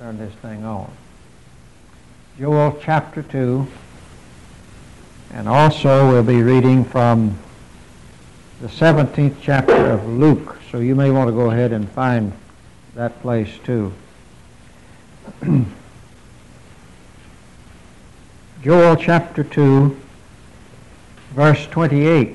turn this thing on. Joel chapter 2, and also we'll be reading from the 17th chapter of Luke, so you may want to go ahead and find that place too. Joel chapter 2, verse 28.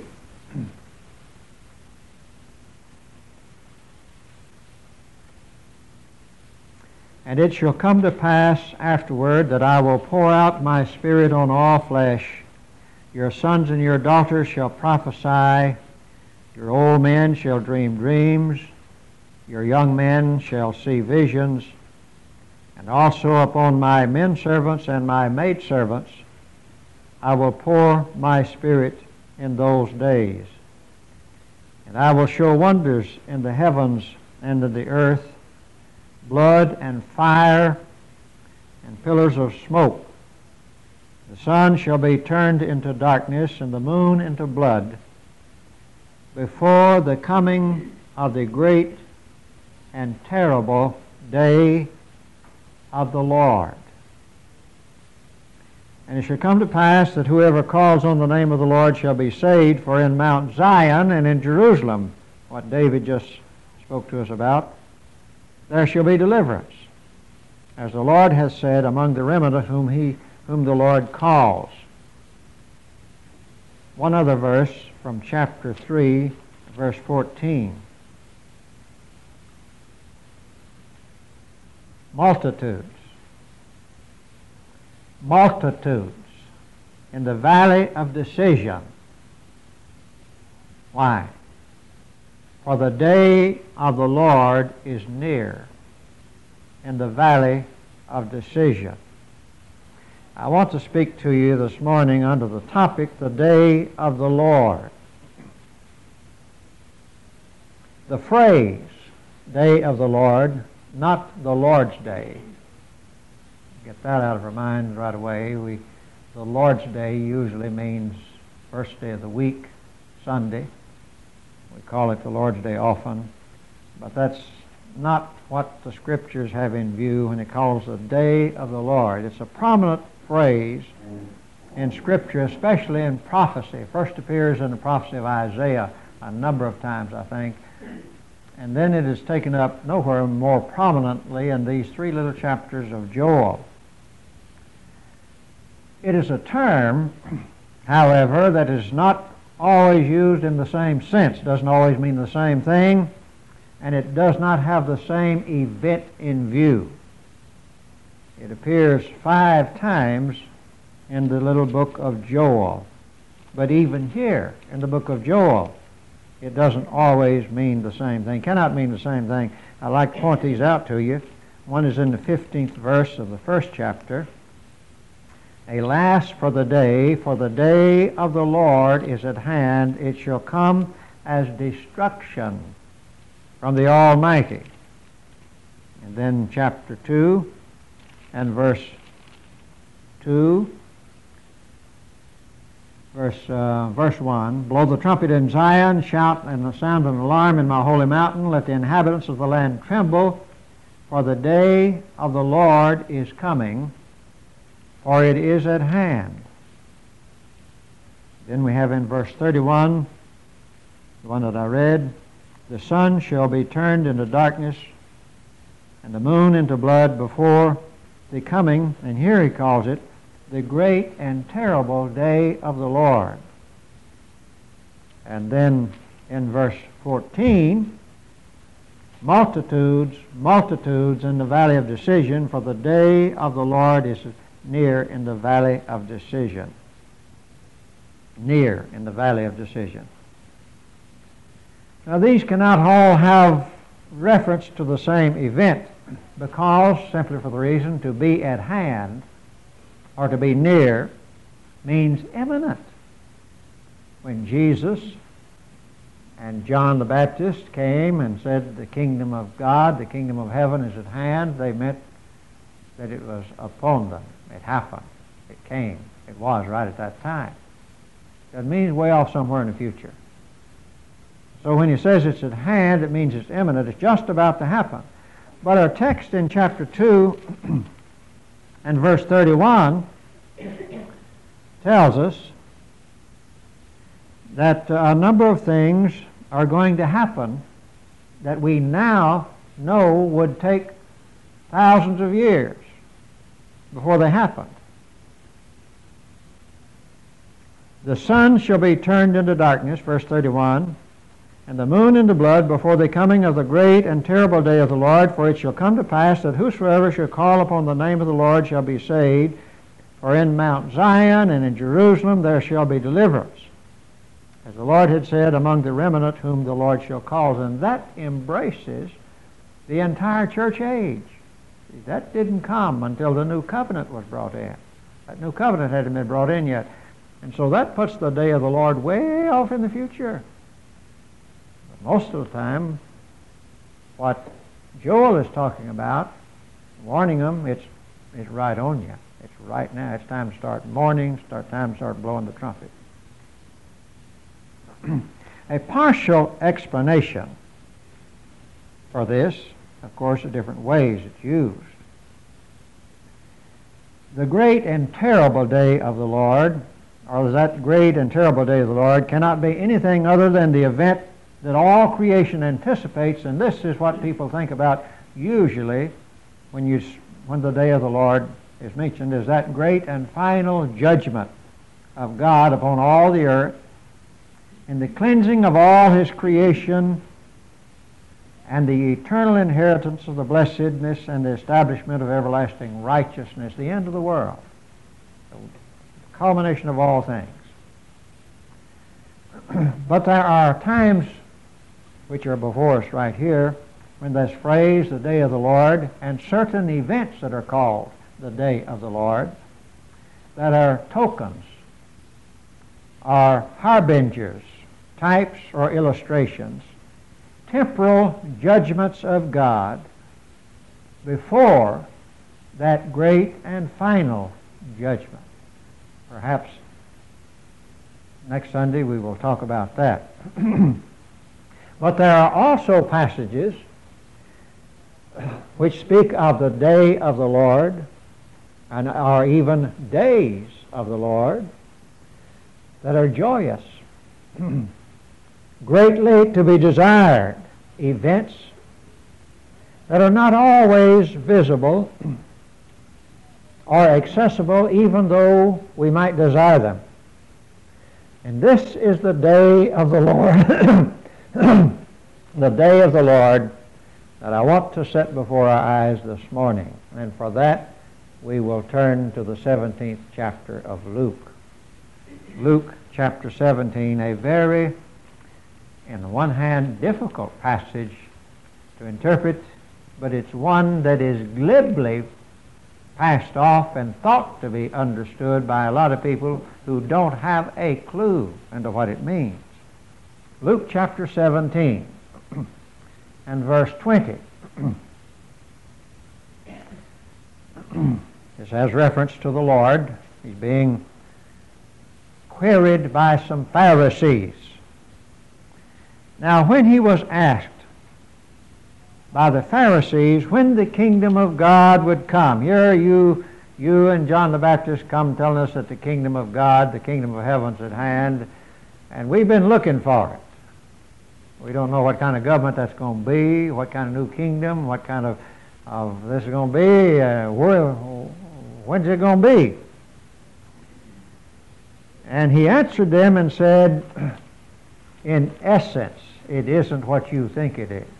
And it shall come to pass afterward that I will pour out my Spirit on all flesh. Your sons and your daughters shall prophesy. Your old men shall dream dreams. Your young men shall see visions. And also upon my men servants and my maid servants I will pour my Spirit in those days. And I will show wonders in the heavens and in the earth, blood and fire and pillars of smoke. The sun shall be turned into darkness and the moon into blood before the coming of the great and terrible day of the Lord. And it shall come to pass that whoever calls on the name of the Lord shall be saved, for in Mount Zion and in Jerusalem, what David just spoke to us about, there shall be deliverance, as the Lord has said, among the remnant whom the Lord calls. One other verse from chapter 3, verse 14. Multitudes in the valley of decision. Why? For the day of the Lord is near in the valley of decision. I want to speak to you this morning under the topic, the day of the Lord. The phrase, day of the Lord, not the Lord's day. Get that out of our minds right away. The Lord's day usually means first day of the week, Sunday. We call it the Lord's Day often, but that's not what the Scriptures have in view when it calls the day of the Lord. It's a prominent phrase in Scripture, especially in prophecy. It first appears in the prophecy of Isaiah a number of times, I think, and then it is taken up nowhere more prominently in these three little chapters of Joel. It is a term, however, that is not always used in the same sense. It doesn't always mean the same thing, and it does not have the same event in view. It appears 5 times in the little book of Joel. But even here in the book of Joel, it doesn't always mean the same thing, cannot mean the same thing. I'd like to point these out to you. One is in the 15th verse of the first chapter. Alas for the day of the Lord is at hand. It shall come as destruction from the Almighty. And then chapter 2 and verse 2, verse 1, blow the trumpet in Zion, shout and sound an alarm in my holy mountain. Let the inhabitants of the land tremble, for the day of the Lord is coming, for it is at hand. Then we have in verse 31, the one that I read, the sun shall be turned into darkness and the moon into blood before the coming, and here he calls it, the great and terrible day of the Lord. And then in verse 14, multitudes in the valley of decision, for the day of the Lord is near in the valley of decision. Near in the valley of decision. Now these cannot all have reference to the same event, because, simply for the reason, to be at hand or to be near means imminent. When Jesus and John the Baptist came and said the kingdom of God, the kingdom of heaven is at hand, they meant that it was upon them. It happened. It came. It was right at that time. That means way off somewhere in the future. So when he says it's at hand, it means it's imminent. It's just about to happen. But our text in chapter 2 and verse 31 tells us that a number of things are going to happen that we now know would take thousands of years before they happened. The sun shall be turned into darkness, verse 31, and the moon into blood before the coming of the great and terrible day of the Lord. For it shall come to pass that whosoever shall call upon the name of the Lord shall be saved. For in Mount Zion and in Jerusalem there shall be deliverance, as the Lord had said, among the remnant whom the Lord shall call. And that embraces the entire church age. That didn't come until the new covenant was brought in. That new covenant hadn't been brought in yet. And so that puts the day of the Lord way off in the future. But most of the time, what Joel is talking about, warning them, it's right on you. It's right now. It's time to start mourning, time to start blowing the trumpet. A partial explanation for this, of course, the different ways it's used. The great and terrible day of the Lord, or that great and terrible day of the Lord, cannot be anything other than the event that all creation anticipates, and this is what people think about usually when the day of the Lord is mentioned, is that great and final judgment of God upon all the earth, and the cleansing of all his creation, and the eternal inheritance of the blessedness and the establishment of everlasting righteousness, the end of the world, the culmination of all things. But there are times which are before us right here when this phrase, the day of the Lord, and certain events that are called the day of the Lord, that are tokens, are harbingers, types or illustrations, temporal judgments of God before that great and final judgment. Perhaps next Sunday we will talk about that. But there are also passages which speak of the day of the Lord, and are even days of the Lord, that are joyous, greatly to be desired events that are not always visible or accessible, even though we might desire them. And this is the day of the Lord, the day of the Lord that I want to set before our eyes this morning. And for that, we will turn to the 17th chapter of Luke. Luke chapter 17, a very, on the one hand, difficult passage to interpret, but it's one that is glibly passed off and thought to be understood by a lot of people who don't have a clue into what it means. Luke chapter 17 and verse 20. This has reference to the Lord. He's being queried by some Pharisees. Now, when he was asked by the Pharisees when the kingdom of God would come, here you and John the Baptist come telling us that the kingdom of God, the kingdom of heaven's at hand, and we've been looking for it. We don't know what kind of government that's going to be, what kind of new kingdom, what kind of this is going to be, when's it going to be? And he answered them and said, in essence, it isn't what you think it is.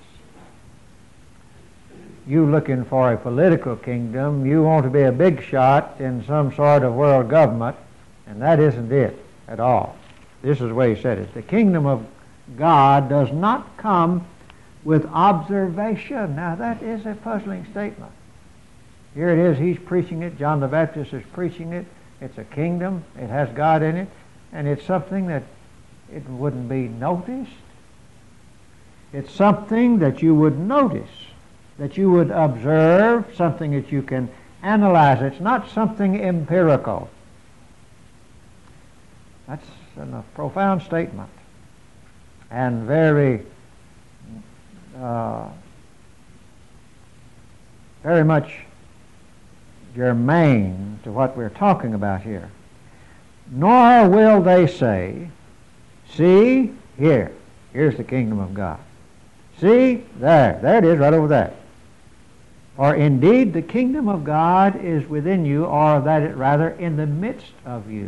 You looking for a political kingdom, you want to be a big shot in some sort of world government, and that isn't it at all. This is the way he said it. The kingdom of God does not come with observation. Now that is a puzzling statement. Here it is, he's preaching it, John the Baptist is preaching it. It's a kingdom, it has God in it, and it's something that it wouldn't be noticed. It's something that you would notice, that you would observe, something that you can analyze. It's not something empirical. That's a profound statement and very very much germane to what we're talking about here. Nor will they say, see, here's the kingdom of God. See, there it is right over there. Or indeed the kingdom of God is within you, or that it rather in the midst of you.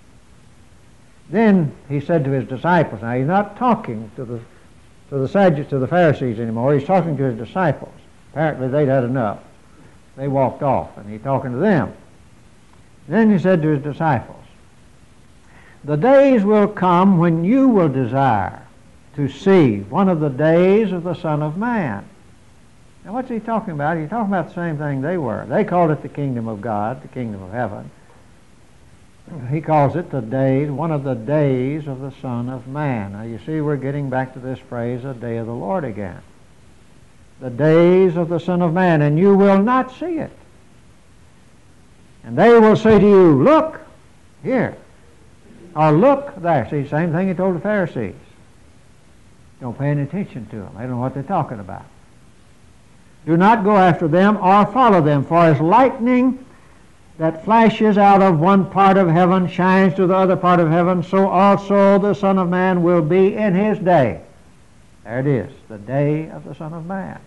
Then he said to his disciples, now he's not talking to the Sadducees, to the Pharisees anymore, he's talking to his disciples. Apparently they'd had enough. They walked off, and he's talking to them. Then he said to his disciples, the days will come when you will desire to see one of the days of the Son of Man. Now what's he talking about? He's talking about the same thing they were. They called it the kingdom of God, the kingdom of heaven. He calls it the days, one of the days of the Son of Man. Now you see, we're getting back to this phrase, the day of the Lord again. The days of the Son of Man, and you will not see it. And they will say to you, look here, or look there. See, same thing he told the Pharisees. Don't pay any attention to them. They don't know what they're talking about. Do not go after them or follow them, for as lightning that flashes out of one part of heaven shines to the other part of heaven, so also the Son of Man will be in his day. There it is, the day of the Son of Man.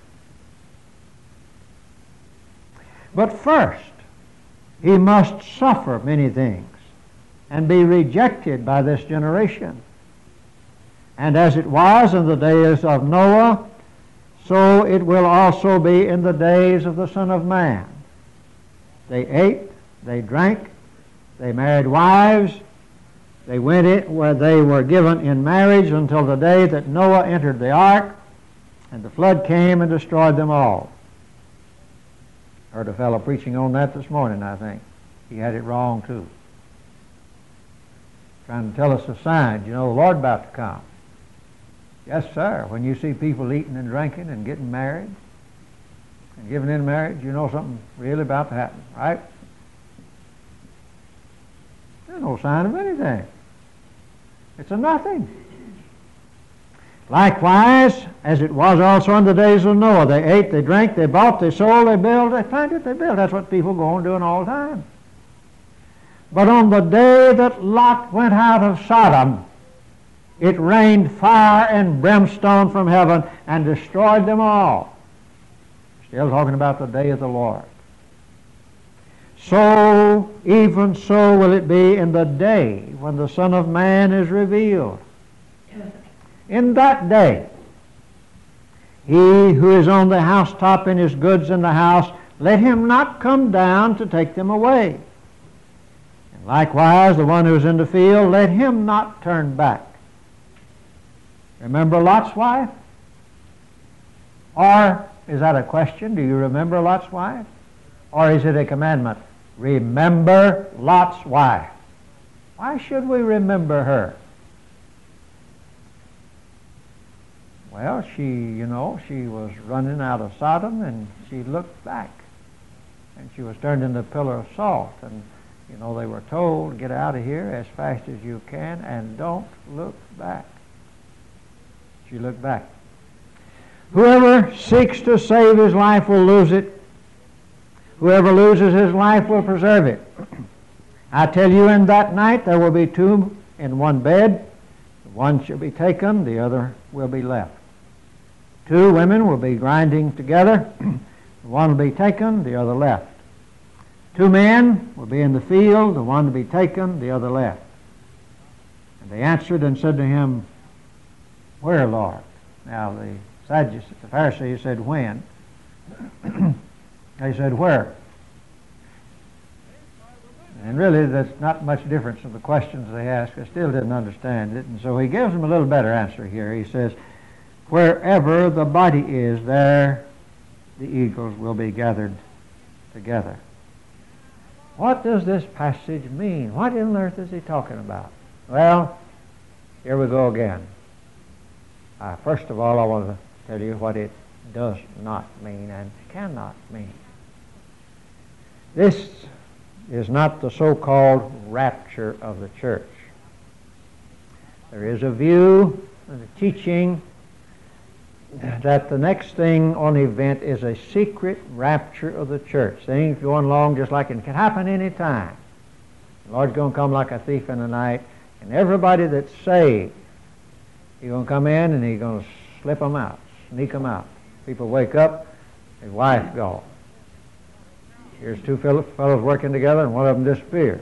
But first, he must suffer many things and be rejected by this generation. And as it was in the days of Noah, so it will also be in the days of the Son of Man. They ate, they drank, they married wives, they went in where they were given in marriage until the day that Noah entered the ark, and the flood came and destroyed them all. Heard a fellow preaching on that this morning, I think. He had it wrong too. Trying to tell us a sign, you know, the Lord about to come. Yes, sir. When you see people eating and drinking and getting married and giving in marriage, you know something really about to happen, right? There's no sign of anything. It's a nothing. Likewise, as it was also in the days of Noah, they ate, they drank, they bought, they sold, they built, they planted, they built. That's what people go on doing all the time. But on the day that Lot went out of Sodom, it rained fire and brimstone from heaven and destroyed them all. Still talking about the day of the Lord. So, even so will it be in the day when the Son of Man is revealed. In that day, he who is on the housetop and his goods in the house, let him not come down to take them away. And likewise, the one who is in the field, let him not turn back. Remember Lot's wife? Or is that a question? Do you remember Lot's wife? Or is it a commandment? Remember Lot's wife. Why should we remember her? Well, she was running out of Sodom and she looked back. And she was turned into a pillar of salt. And, they were told, get out of here as fast as you can and don't look back. She looked back. Whoever seeks to save his life will lose it. Whoever loses his life will preserve it. I tell you, in that night there will be two in one bed. One shall be taken, the other will be left. Two women will be grinding together. One will be taken, the other left. Two men will be in the field, the one to be taken, the other left. And they answered and said to him, where, Lord? Now the Sadducees, the Pharisees said, when? They said, where? And really there's not much difference in the questions they asked. I still didn't understand it. And so he gives them a little better answer here. He says, wherever the body is, there the eagles will be gathered together. What does this passage mean? What on earth is he talking about? Well, here we go again. First of all, I want to tell you what it does not mean and cannot mean. This is not the so-called rapture of the church. There is a view and a teaching that the next thing on the event is a secret rapture of the church. Things going along just like it can happen any time. The Lord's going to come like a thief in the night, and everybody that's saved, He's going to come in and He's going to slip them out, sneak them out. People wake up, his wife gone. Here's two fellows working together, and one of them disappears.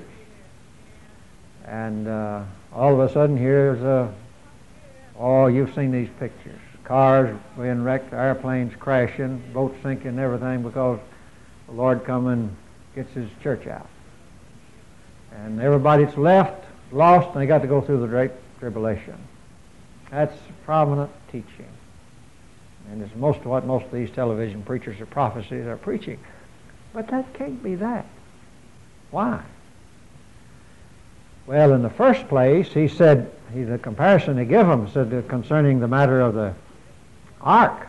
And all of a sudden, here's oh, you've seen these pictures. Cars being wrecked, airplanes crashing, boats sinking, everything, because the Lord come and gets His church out. And everybody's left, lost, and they got to go through the Great Tribulation. That's prominent teaching. And it's most of what most of these television preachers of prophecies are preaching. But that can't be that. Why? Well, in the first place, he said, the comparison he gave them said concerning the matter of the ark.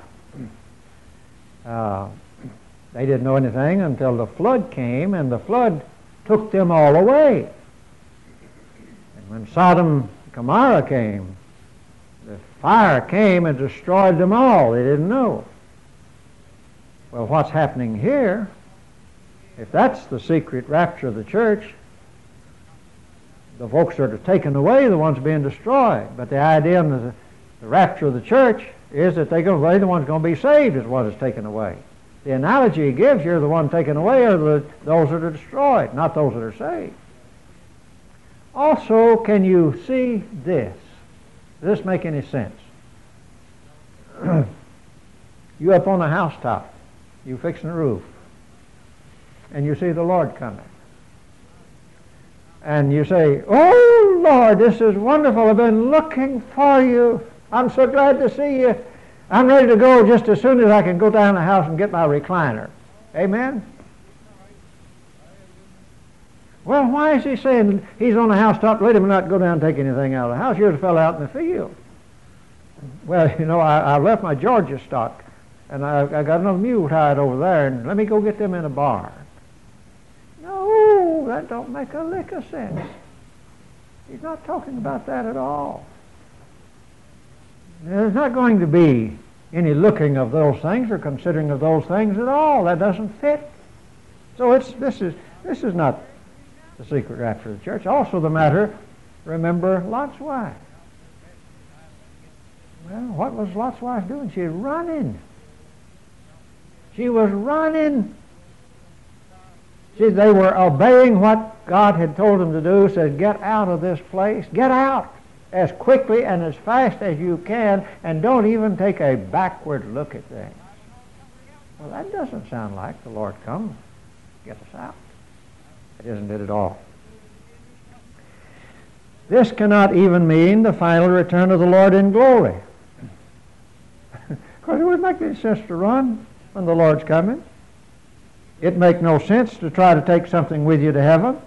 They didn't know anything until the flood came, and the flood took them all away. And when Sodom and Gomorrah came, the fire came and destroyed them all. They didn't know. Well, what's happening here, if that's the secret rapture of the church, the folks that are taken away, the ones being destroyed. But the idea in the rapture of the church is that they're the ones going to be saved is what is taken away. The analogy he gives here, the one taken away are those that are destroyed, not those that are saved. Also, can you see this? Does this make any sense? You up on a housetop, you fixing the roof, and you see the Lord coming. And you say, "Oh, Lord, this is wonderful. I've been looking for you. I'm so glad to see you. I'm ready to go just as soon as I can go down the house and get my recliner." Amen? Well, why is he saying he's on the housetop? Let him not go down and take anything out of the house. Here's a fellow out in the field. Well, you know, I left my Georgia stock, and I got another mule tied over there, and let me go get them in a barn. No, that don't make a lick of sense. He's not talking about that at all. There's not going to be any looking of those things or considering of those things at all. That doesn't fit. So this is not the secret rapture of the church. Also the matter, remember Lot's wife. Well, what was Lot's wife doing? She was running. She was running. See, they were obeying what God had told them to do, said, get out of this place. Get out as quickly and as fast as you can, and don't even take a backward look at things. Well, that doesn't sound like the Lord come get us out. It isn't it at all. This cannot even mean the final return of the Lord in glory. Because it wouldn't make any sense to run when the Lord's coming. It makes no sense to try to take something with you to heaven.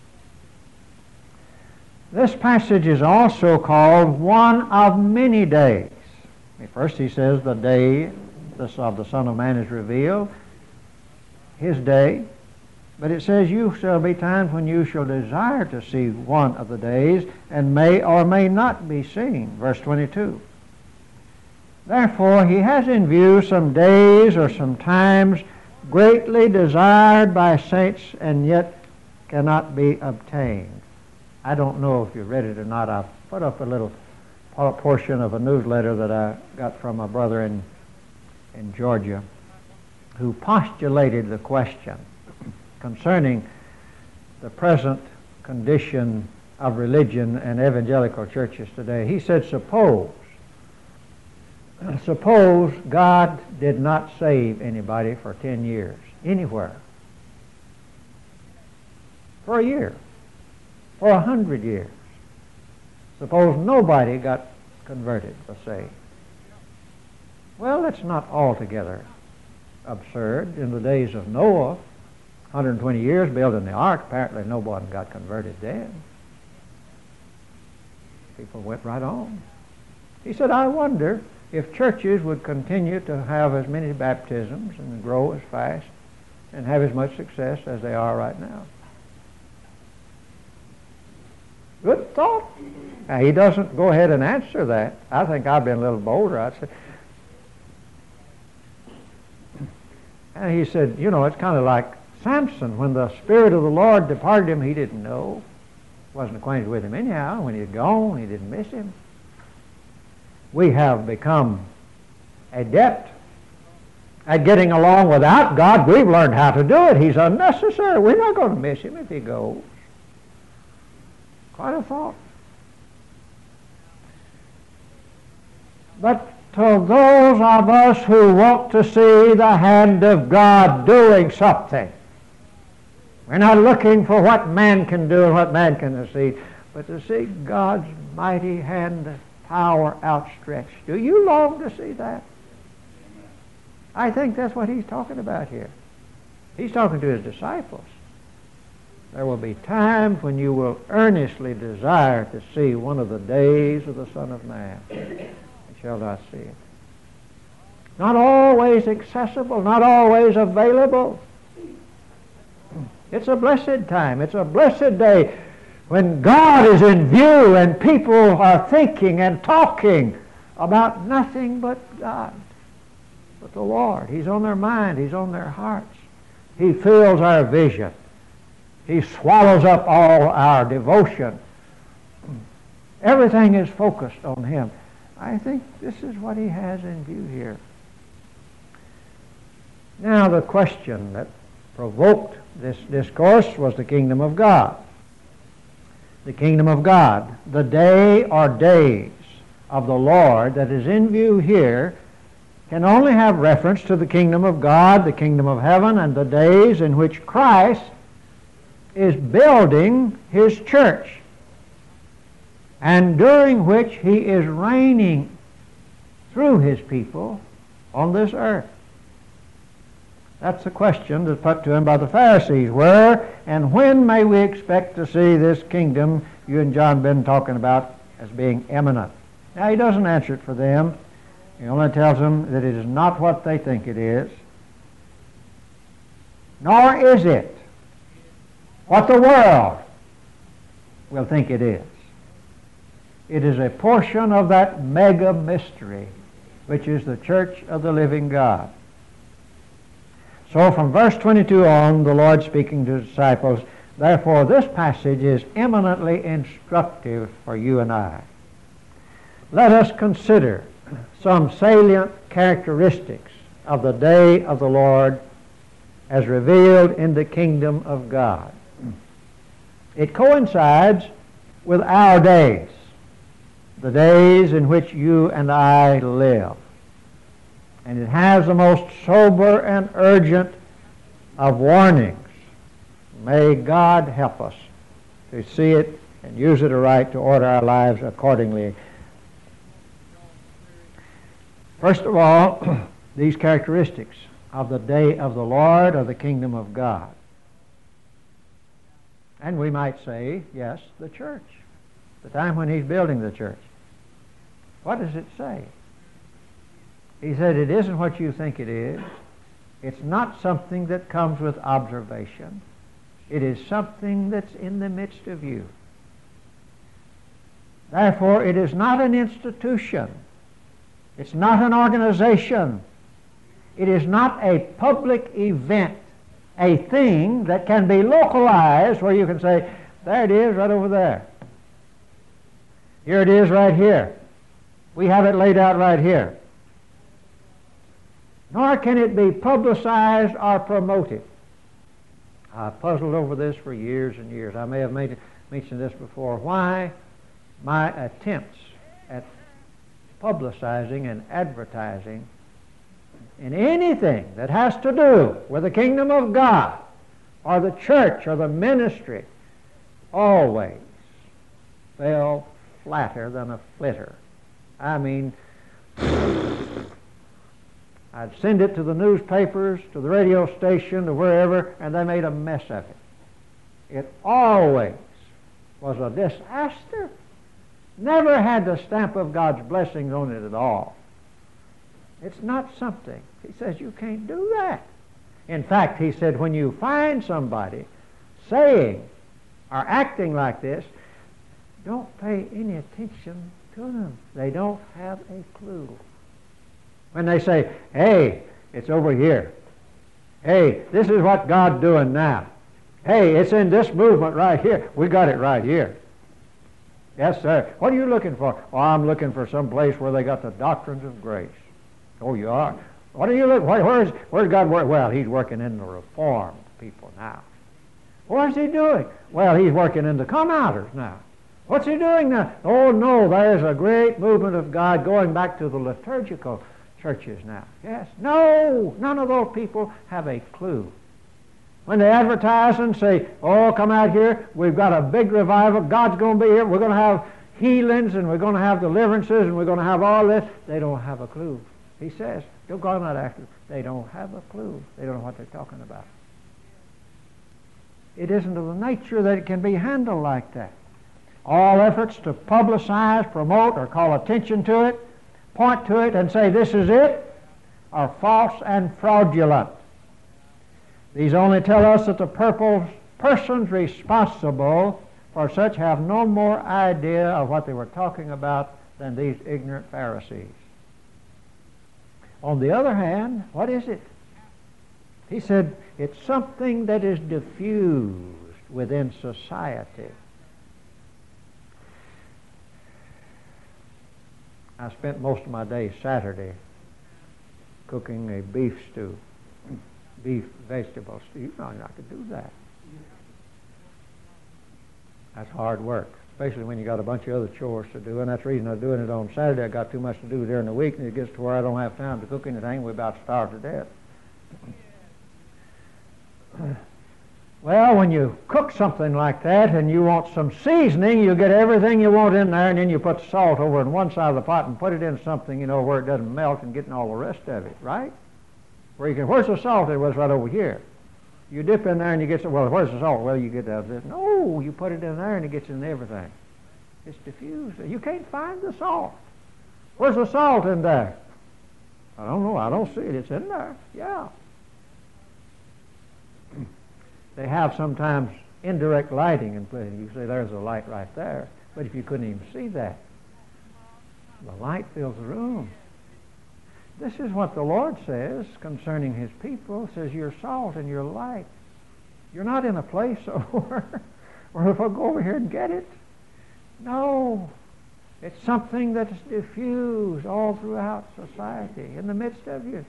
This passage is also called one of many days. First he says the day of the Son of Man is revealed, his day. But it says you shall be times when you shall desire to see one of the days and may or may not be seen. Verse 22. Therefore he has in view some days or some times greatly desired by saints and yet cannot be obtained. I don't know if you read it or not. I put up a little portion of a newsletter that I got from a brother in Georgia who postulated the question concerning the present condition of religion and evangelical churches today. He said, suppose God did not save anybody for 10 years, anywhere, for a year, for 100 years. Suppose nobody got converted or saved. Well, that's not altogether absurd. In the days of Noah, 120 years building the ark, apparently no one got converted then. People went right on. He said, I wonder if churches would continue to have as many baptisms and grow as fast and have as much success as they are right now. Good thought. Now, he doesn't go ahead and answer that. I think I've been a little bolder. I'd say, And he said, you know, it's kind of like Samson. When the Spirit of the Lord departed him, he didn't know. Wasn't acquainted with him anyhow. When he had gone, he didn't miss him. We have become adept at getting along without God. We've learned how to do it. He's unnecessary. We're not going to miss him if he goes. Quite a thought. But to those of us who want to see the hand of God doing something, we're not looking for what man can do and what man can see, but to see God's mighty hand of power outstretched. Do you long to see that? I think that's what he's talking about here. He's talking to his disciples. There will be times when you will earnestly desire to see one of the days of the Son of Man. You shall not see it. Not always accessible, not always available. It's a blessed time. It's a blessed day when God is in view and people are thinking and talking about nothing but God, but the Lord. He's on their mind. He's on their hearts. He fills our vision. He swallows up all our devotion. Everything is focused on Him. I think this is what He has in view here. Now the question that provoked this discourse was the kingdom of God. The kingdom of God. The day or days of the Lord that is in view here can only have reference to the kingdom of God, the kingdom of heaven, and the days in which Christ is building His church, and during which He is reigning through His people on this earth. That's the question that's put to Him by the Pharisees. Where and when may we expect to see this kingdom you and John have been talking about as being imminent? Now, He doesn't answer it for them. He only tells them that it is not what they think it is, nor is it what the world will think it is. It is a portion of that mega mystery, which is the church of the living God. So from verse 22 on, the Lord speaking to His disciples, therefore this passage is eminently instructive for you and I. Let us consider some salient characteristics of the day of the Lord as revealed in the kingdom of God. It coincides with our days, the days in which you and I live. And it has the most sober and urgent of warnings. May God help us to see it and use it aright to order our lives accordingly. First of all, these characteristics of the day of the Lord or the kingdom of God. And we might say, yes, the church, the time when He's building the church. What does it say? He said, it isn't what you think it is. It's not something that comes with observation. It is something that's in the midst of you. Therefore, it is not an institution. It's not an organization. It is not a public event, a thing that can be localized where you can say, there it is right over there. Here it is right here. We have it laid out right here. Nor can it be publicized or promoted. I've puzzled over this for years and years. I may have mentioned this before. Why my attempts at publicizing and advertising in anything that has to do with the kingdom of God or the church or the ministry always fell flatter than a flitter. I mean, I'd send it to the newspapers, to the radio station, to wherever, and they made a mess of it. It always was a disaster. Never had the stamp of God's blessings on it at all. It's not something. He says you can't do that. In fact, he said when you find somebody saying or acting like this, don't pay any attention to them. They don't have a clue. When they say, hey, it's over here, Hey, this is what God's doing now. Hey, it's in this movement right here. We got it right here. Yes, sir. What are you looking for? Oh, I'm looking for some place where they got the doctrines of grace. Oh, you are? What are you looking for? Where's God work? Well, He's working in the Reformed people now. What's He doing? Well, He's working in the come-outers now. What's He doing now? Oh, no, there's a great movement of God going back to the liturgical churches now. Yes. No, none of those people have a clue. When they advertise and say, oh, come out here, we've got a big revival, God's going to be here, we're going to have healings, and we're going to have deliverances, and we're going to have all this, they don't have a clue. He says, don't go out after. They don't have a clue. They don't know what they're talking about. It isn't of the nature that it can be handled like that. All efforts to publicize, promote, or call attention to it, point to it, and say this is it, are false and fraudulent. These only tell us that the persons responsible for such have no more idea of what they were talking about than these ignorant Pharisees. On the other hand, what is it? He said, it's something that is diffused within society. I spent most of my day Saturday cooking a beef stew. Beef vegetable stew. You know not to do that. That's hard work, especially when you got a bunch of other chores to do, and that's the reason I'm doing it on Saturday. I got too much to do during the week, and it gets to where I don't have time to cook anything. We're about to starve to death. Well, when you cook something like that and you want some seasoning, you get everything you want in there, and then you put the salt over on one side of the pot and put it in something, you know, where it doesn't melt and getting all the rest of it, right? Where you can, where's the salt? It was right over here. You dip in there and you get some, well, where's the salt? Well, you get out of this. No, you put it in there and it gets in everything. It's diffused. You can't find the salt. Where's the salt in there? I don't know. I don't see it. It's in there. Yeah. They have sometimes indirect lighting in places. You say there's a light right there. But if you couldn't even see that, the light fills the room. This is what the Lord says concerning His people. He says, you're salt and you're light. You're not in a place where if I go over here and get it. No. It's something that is diffused all throughout society, in the midst of you.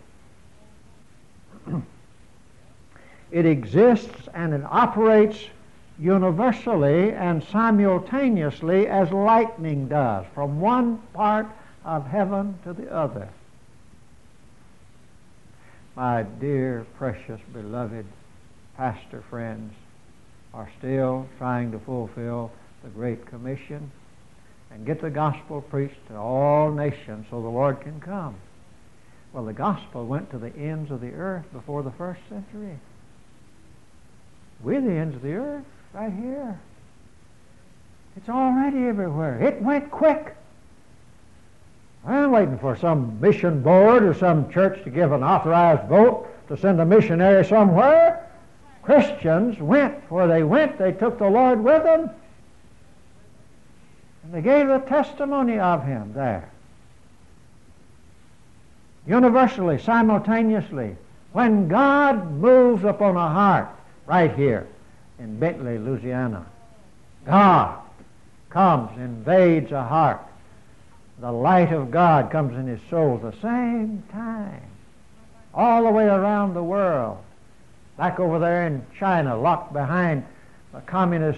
It exists and it operates universally and simultaneously as lightning does, from one part of heaven to the other. My dear, precious, beloved pastor friends are still trying to fulfill the Great Commission and get the gospel preached to all nations so the Lord can come. Well, the gospel went to the ends of the earth before the first century. We're the ends of the earth right here. It's already everywhere. It went quick. I'm waiting for some mission board or some church to give an authorized vote to send a missionary somewhere. Christians went where they went. They took the Lord with them. And they gave the testimony of Him there. Universally, simultaneously. When God moves upon a heart, right here in Bentley, Louisiana, God comes, invades a heart. The light of God comes in his soul at the same time, all the way around the world. Back over there in China, locked behind a communist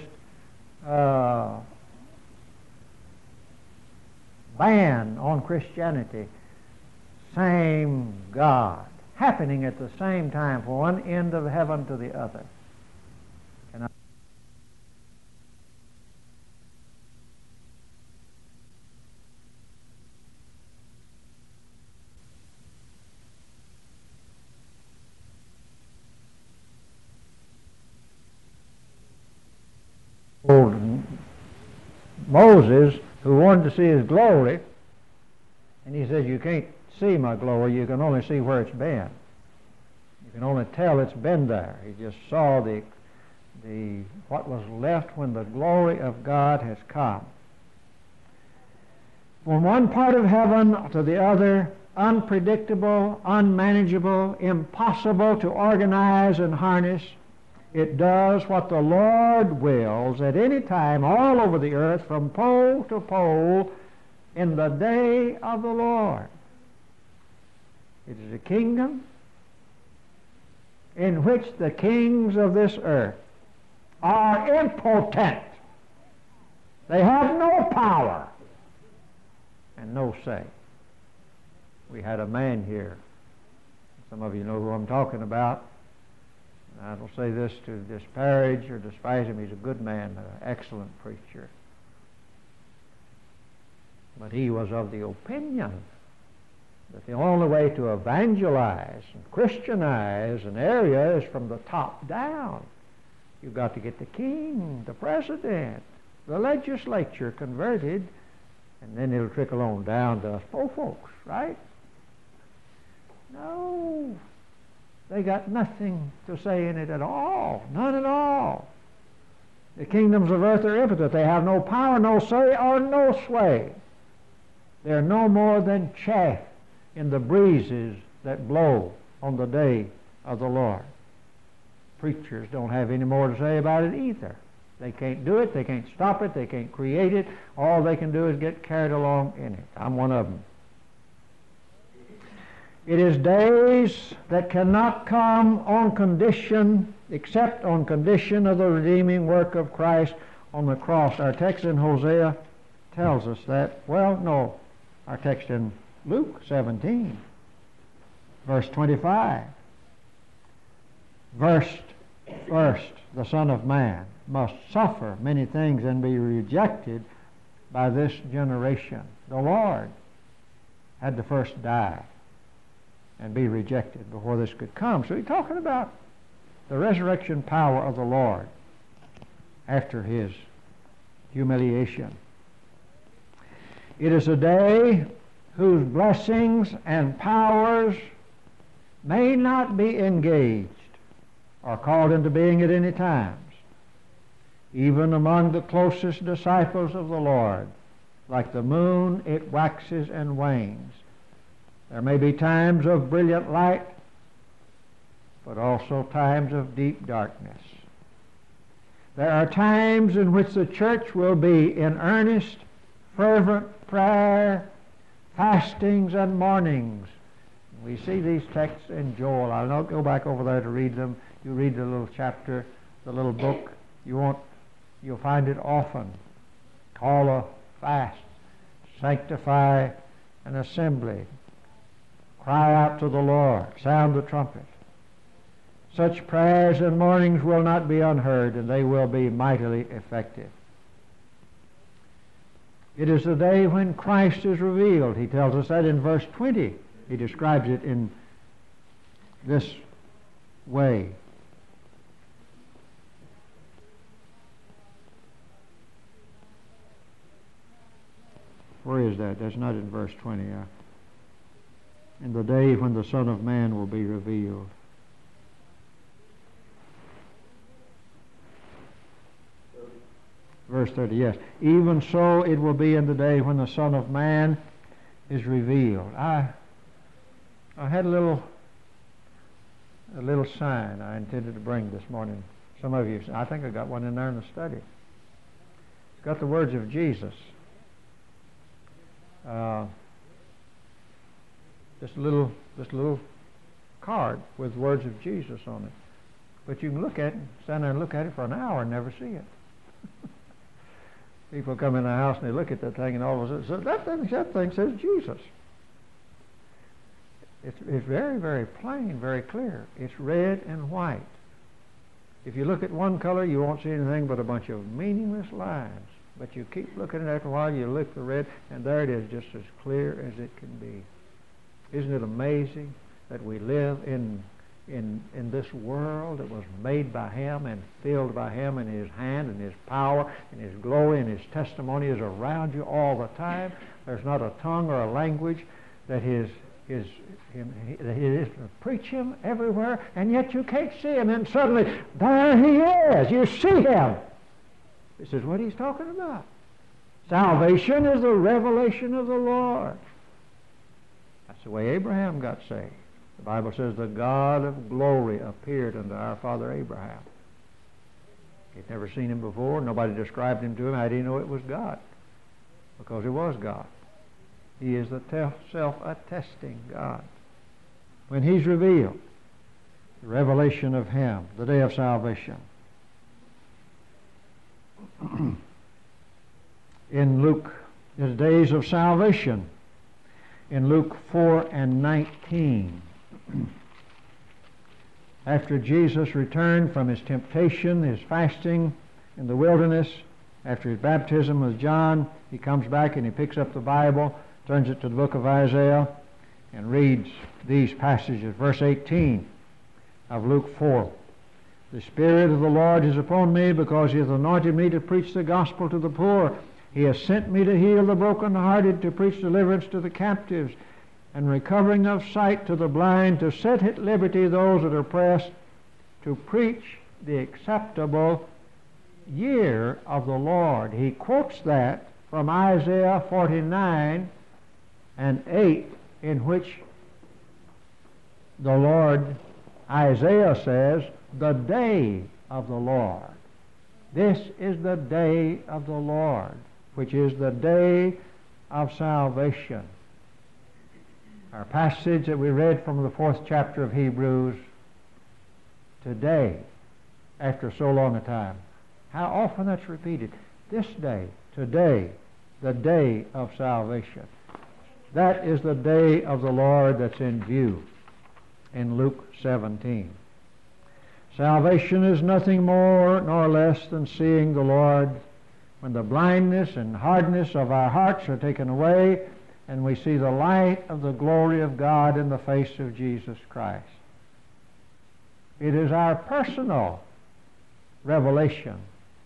ban on Christianity. Same God, happening at the same time from one end of heaven to the other. Old Moses, who wanted to see his glory, and he says, you can't see my glory, you can only see where it's been. You can only tell it's been there. He just saw the what was left when the glory of God has come. From one part of heaven to the other, unpredictable, unmanageable, impossible to organize and harness. It does what the Lord wills at any time all over the earth from pole to pole in the day of the Lord. It is a kingdom in which the kings of this earth are impotent. They have no power and no say. We had a man here. Some of you know who I'm talking about. I don't say this to disparage or despise him. He's a good man, an excellent preacher. But he was of the opinion that the only way to evangelize and Christianize an area is from the top down. You've got to get the king, the president, the legislature converted, and then it'll trickle on down to us poor folks, right? No. They got nothing to say in it at all. None at all. The kingdoms of earth are impotent. They have no power, no say, or no sway. They're no more than chaff in the breezes that blow on the day of the Lord. Preachers don't have any more to say about it either. They can't do it. They can't stop it. They can't create it. All they can do is get carried along in it. I'm one of them. It is days that cannot come on condition, except on condition of the redeeming work of Christ on the cross. Our text in Hosea tells us that. Well, no, our text in Luke 17, verse 25. First, the Son of Man must suffer many things and be rejected by this generation. The Lord had to first die and be rejected before this could come. So he's talking about the resurrection power of the Lord after his humiliation. It is a day whose blessings and powers may not be engaged or called into being at any times, even among the closest disciples of the Lord. Like the moon, it waxes and wanes. There may be times of brilliant light, but also times of deep darkness. There are times in which the church will be in earnest, fervent prayer, fastings and mournings. We see these texts in Joel. I'll not go back over there to read them. You read the little chapter, the little book. You'll find it often. Call a fast, sanctify an assembly, cry out to the Lord, sound the trumpet. Such prayers and mournings will not be unheard, and they will be mightily effective. It is the day when Christ is revealed. He tells us that in verse 20. He describes it in this way. Where is that? That's not in verse 20. In the day when the Son of Man will be revealed. Verse 30, yes. Even so it will be in the day when the Son of Man is revealed. I had a little sign I intended to bring this morning. Some of you, I think I got one in there in the study. It's got the words of Jesus. Just a little card with words of Jesus on it. But you can look at it, stand there and look at it for an hour and never see it. People come in the house and they look at that thing and all of a sudden, that thing says Jesus. It's very, very plain, very clear. It's red and white. If you look at one color, you won't see anything but a bunch of meaningless lines. But you keep looking at it after a while, you look at the red, and there it is, just as clear as it can be. Isn't it amazing that we live in this world that was made by Him and filled by Him, and His hand and His power and His glory and His testimony is around you all the time. There's not a tongue or a language that He is to preach Him everywhere, and yet you can't see Him, and suddenly there He is. You see Him. This is what He's talking about. Salvation is the revelation of the Lord. That's the way Abraham got saved. The Bible says the God of glory appeared unto our father Abraham. He'd never seen him before. Nobody described him to him. How did he know it was God? Because it was God. He is the self-attesting God. When he's revealed, the revelation of him, the day of salvation. In Luke, the days of salvation, in Luke 4:19, after Jesus returned from his temptation, his fasting in the wilderness, after his baptism with John, he comes back and he picks up the Bible, turns it to the book of Isaiah, and reads these passages. Verse 18 of Luke 4. The Spirit of the Lord is upon me, because he hath anointed me to preach the gospel to the poor. He has sent me to heal the brokenhearted, to preach deliverance to the captives, and recovering of sight to the blind, to set at liberty those that are oppressed, to preach the acceptable year of the Lord. He quotes that from Isaiah 49:8, in which the Lord, Isaiah says, the day of the Lord. This is the day of the Lord, which is the day of salvation. Our passage that we read from the 4th chapter of Hebrews, today, after so long a time. How often that's repeated. This day, today, the day of salvation. That is the day of the Lord that's in view in Luke 17. Salvation is nothing more nor less than seeing the Lord when the blindness and hardness of our hearts are taken away and we see the light of the glory of God in the face of Jesus Christ. It is our personal revelation.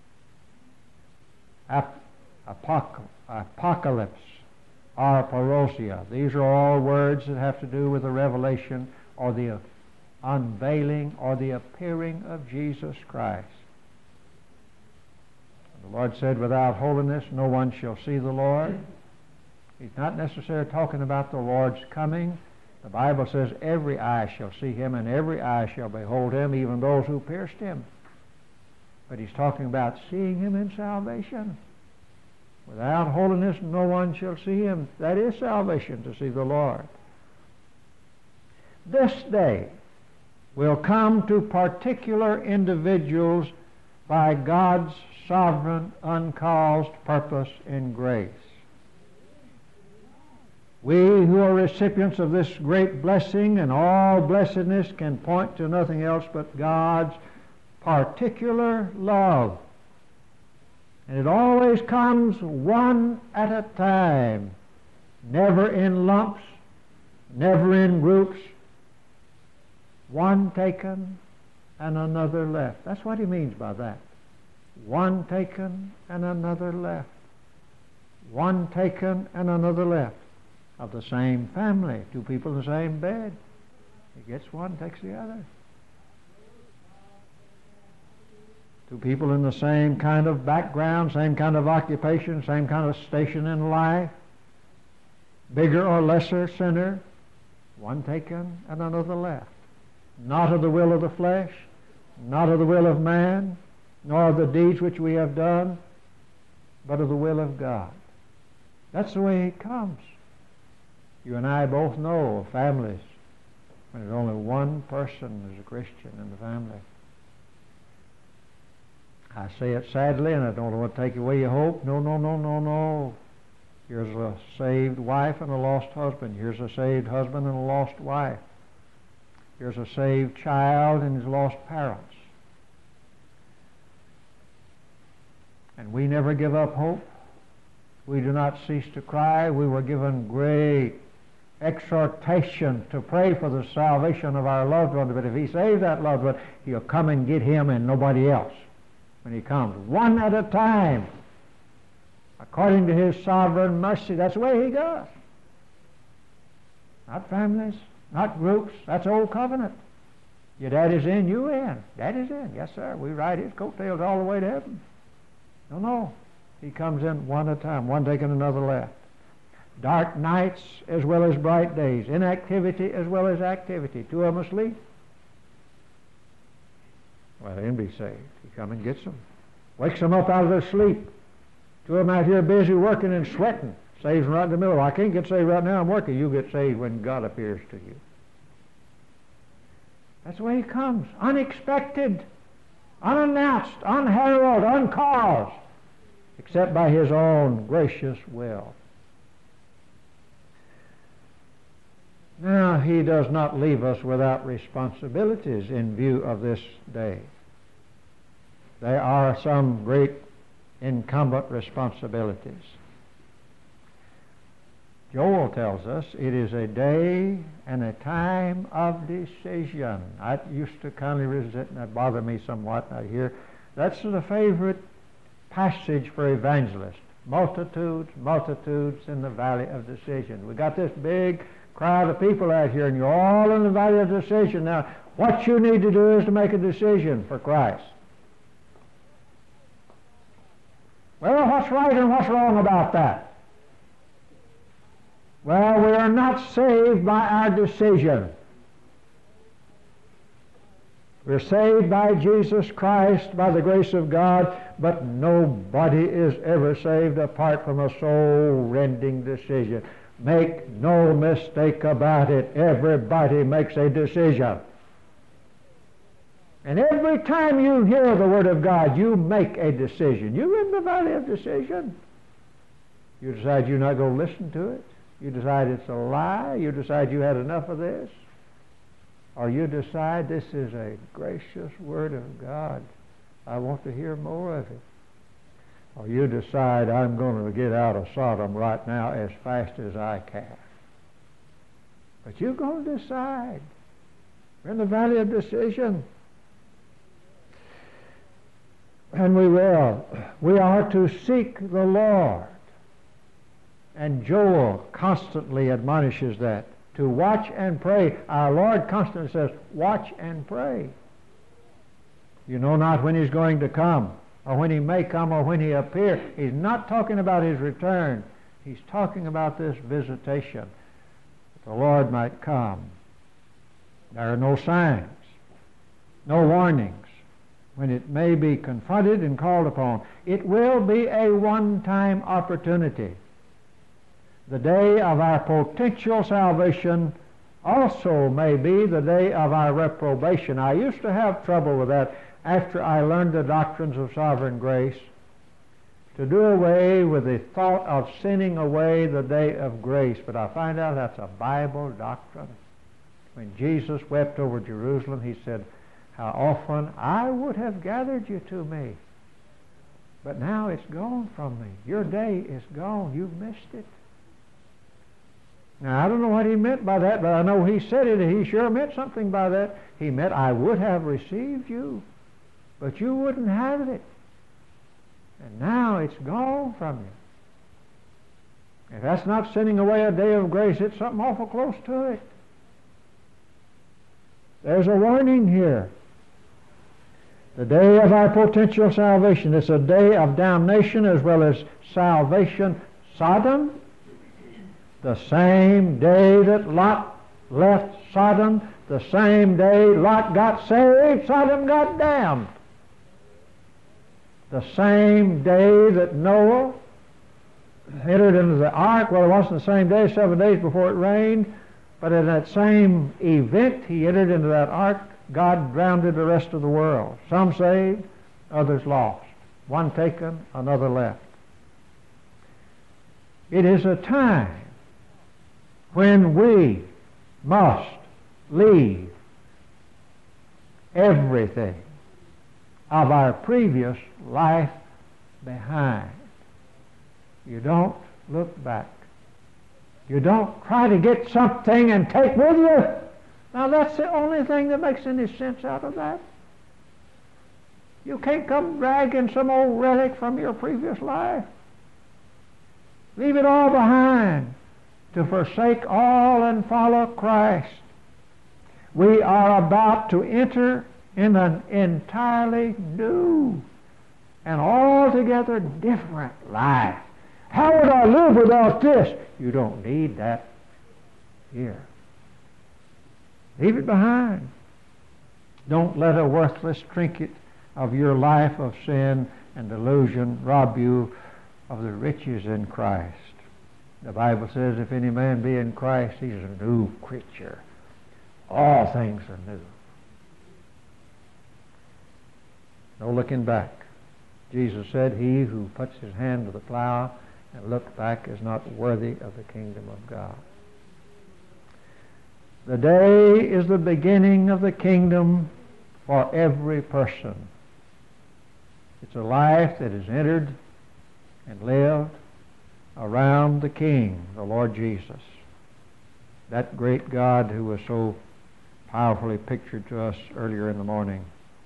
Apocalypse, or parousia. These are all words that have to do with the revelation or the unveiling or the appearing of Jesus Christ. The Lord said, without holiness no one shall see the Lord. He's not necessarily talking about the Lord's coming. The Bible says every eye shall see him and every eye shall behold him, even those who pierced him. But he's talking about seeing him in salvation. Without holiness no one shall see him. That is salvation, to see the Lord. This day will come to particular individuals by God's sovereign, uncaused purpose and grace. We who are recipients of this great blessing and all blessedness can point to nothing else but God's particular love. And it always comes one at a time, never in lumps, never in groups, one taken and another left. That's what he means by that. One taken and another left. One taken and another left. Of the same family, two people in the same bed. He gets one, takes the other. Two people in the same kind of background, same kind of occupation, same kind of station in life. Bigger or lesser sinner, one taken and another left. Not of the will of the flesh, not of the will of man, nor of the deeds which we have done, but of the will of God. That's the way it comes. You and I both know of families when there's only one person is a Christian in the family. I say it sadly, and I don't want to take away your hope. No. Here's a saved wife and a lost husband. Here's a saved husband and a lost wife. Here's a saved child and his lost parents. And we never give up hope. We do not cease to cry. We were given great exhortation to pray for the salvation of our loved one. But if he saves that loved one, he'll come and get him and nobody else when he comes. One at a time. According to his sovereign mercy. That's the way he goes. Not families, not groups. That's old covenant. Your daddy's in, you in. Daddy's in. Yes, sir. We ride his coattails all the way to heaven. No. He comes in one at a time, one taking another left. dark nights as well as bright days, inactivity as well as activity. Two of them asleep. Well, they'll be saved. He comes and gets them. Wakes them up out of their sleep. Two of them out here busy working and sweating. Saves them right in the middle. I can't get saved right now, I'm working. You get saved when God appears to you. That's the way he comes. Unexpected, unannounced, unheralded, uncaused, except by his own gracious will. Now, he does not leave us without responsibilities in view of this day. There are some great incumbent responsibilities. Joel tells us it is a day and a time of decision. I used to kind of resent, and that bothered me somewhat. I hear that's the favorite passage for evangelists. Multitudes, multitudes in the valley of decision. We got this big crowd of people out here, and you're all in the valley of decision. Now, what you need to do is to make a decision for Christ. Well, what's right and what's wrong about that? Well, we are not saved by our decision. We're saved by Jesus Christ, by the grace of God, but nobody is ever saved apart from a soul-rending decision. Make no mistake about it. Everybody makes a decision. And every time you hear the Word of God, you make a decision. You're in the valley of decision. You decide you're not going to listen to it. You decide it's a lie. You decide you had enough of this. Or you decide this is a gracious Word of God. I want to hear more of it. Or you decide I'm going to get out of Sodom right now as fast as I can. But you're going to decide. We're in the valley of decision. And we will. We are to seek the Lord. And Joel constantly admonishes that. To watch and pray. Our Lord constantly says, watch and pray. You know not when he's going to come, or when he may come, or when he appear. He's not talking about his return. He's talking about this visitation. That the Lord might come. There are no signs, no warnings, when it may be confronted and called upon. It will be a one-time opportunity. The day of our potential salvation also may be the day of our reprobation. I used to have trouble with that after I learned the doctrines of sovereign grace, to do away with the thought of sending away the day of grace. But I find out that's a Bible doctrine. When Jesus wept over Jerusalem, he said, how often I would have gathered you to me, but now it's gone from me. Your day is gone. You've missed it. Now, I don't know what he meant by that, but I know he said it. He sure meant something by that. He meant, I would have received you, but you wouldn't have it. And now it's gone from you. If that's not sending away a day of grace, it's something awful close to it. There's a warning here. The day of our potential salvation is a day of damnation as well as salvation. Sodom, the same day that Lot left Sodom, the same day Lot got saved, Sodom got damned. The same day that Noah entered into the ark, well, it wasn't the same day, 7 days before it rained, but in that same event he entered into that ark, God drowned the rest of the world. Some saved, others lost. One taken, another left. It is a time when we must leave everything of our previous life behind. You don't look back. You don't try to get something and take with you. Now that's the only thing that makes any sense out of that. You can't come dragging some old relic from your previous life. Leave it all behind to forsake all and follow Christ. We are about to enter in an entirely new and altogether different life. How would I live without this? You don't need that here. Leave it behind. Don't let a worthless trinket of your life of sin and delusion rob you of the riches in Christ. The Bible says, if any man be in Christ, he's a new creature. All things are new. No looking back. Jesus said, he who puts his hand to the plow and looks back is not worthy of the kingdom of God. The day is the beginning of the kingdom for every person. It's a life that is entered and lived around the King, the Lord Jesus, that great God who was so powerfully pictured to us earlier in the morning.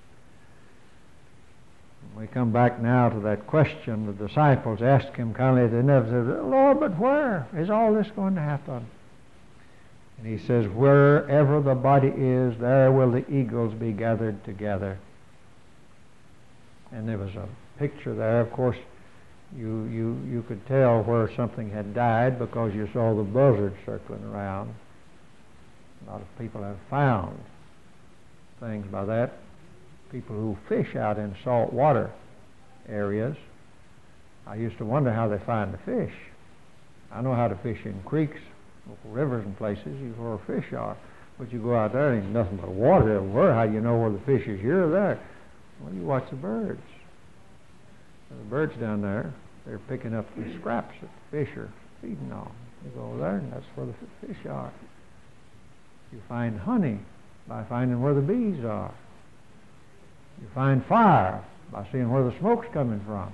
We come back now to that question the disciples asked him kindly. They never said, Lord, but where is all this going to happen? And he says, wherever the body is, there will the eagles be gathered together. And there was a picture there. Of course, you could tell where something had died because you saw the buzzards circling around. A lot of people have found things by that. People who fish out in salt water areas. I used to wonder how they find the fish. I know how to fish in creeks, local rivers and places, where fish are. But you go out there and there's nothing but water everywhere. How do you know where the fish is here or there? Well, you watch the birds. And the birds down there, they're picking up the scraps that the fish are feeding on. You go over there and that's where the fish are. You find honey by finding where the bees are. You find fire by seeing where the smoke's coming from.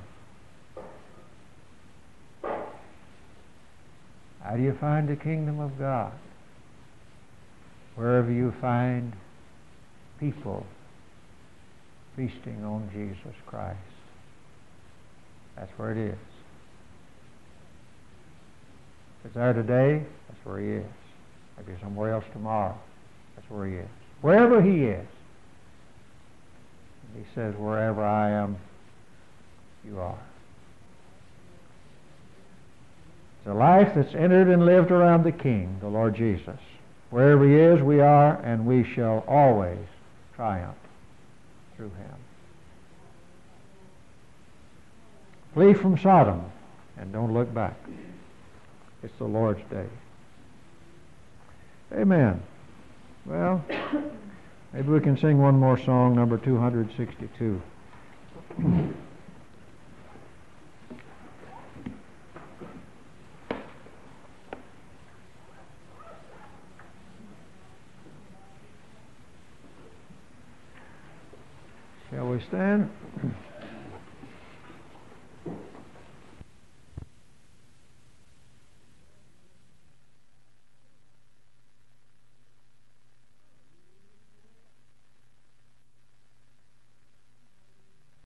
How do you find the kingdom of God? Wherever you find people feasting on Jesus Christ. That's where it is. If it's there today, that's where he is. Maybe somewhere else tomorrow. That's where he is. Wherever he is. He says, wherever I am, you are. It's a life that's entered and lived around the King, the Lord Jesus. Wherever he is, we are, and we shall always triumph through him. Flee from Sodom and don't look back. It's the Lord's day. Amen. Well, maybe we can sing one more song, number 262. Shall we stand?